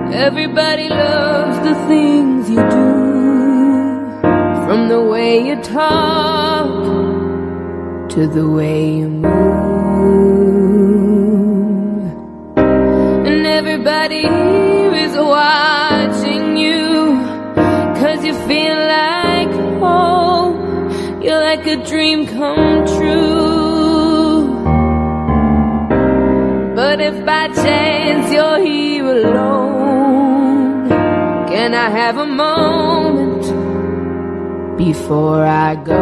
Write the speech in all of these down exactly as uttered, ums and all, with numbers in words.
Everybody loves the things you do, from the way you talk to the way you move. And everybody here is watching you, 'cause you feel like home. You're like a dream come true. But if by chance you're here alone, can I have a moment before I go?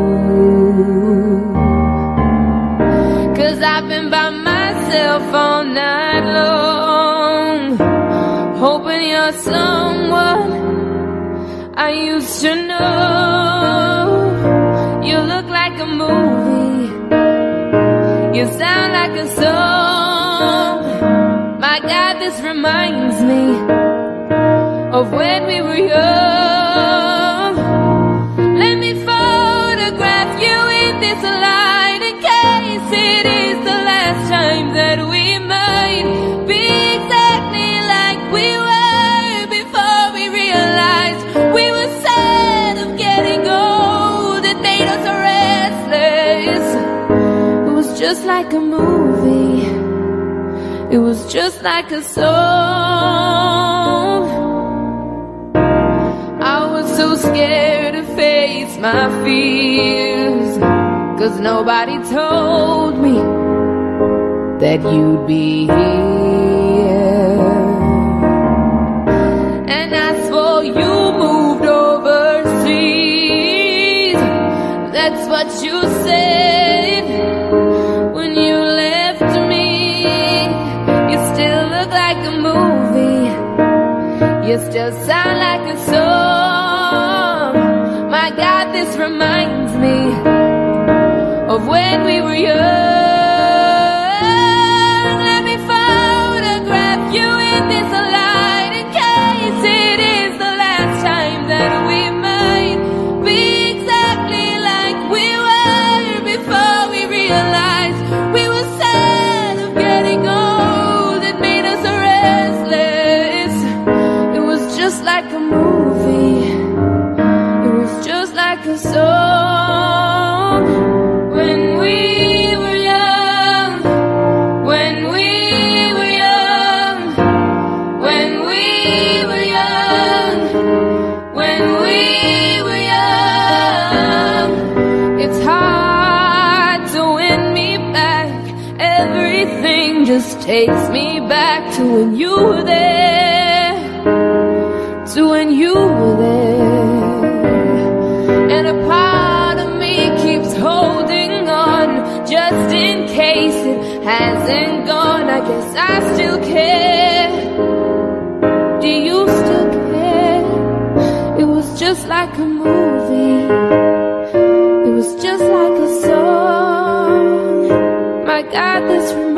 'Cause I've been by myself all night long, hoping you're someone I used to know. You look like a movie, you sound like a song. My God, this reminds me of when we were young. Let me photograph you in this light, in case it is the last time that we might be exactly like we were before we realized we were sad of getting old. It made us restless. It was just like a movie, it was just like a song. I was so scared to face my fears, 'cause nobody told me that you'd be here. And I swore you moved overseas, that's what you said when you left me. You still look like a movie, you still sound like a song. My God, this reminds me of when we were young. Let me photograph you in this light, in case it is the last time that we might be exactly like we were before we realized we were sad of getting old. It made us restless. It was just like a movie, it was just like a song. When we were young, when we were young, when we were young, when we were young. It's hard to win me back, everything just takes me back to when you were there, to when you were there. And a part of me keeps holding on, just in case it hasn't gone. I guess I still care. Do you still care? It was just like a movie, it was just like a song. My God, this reminds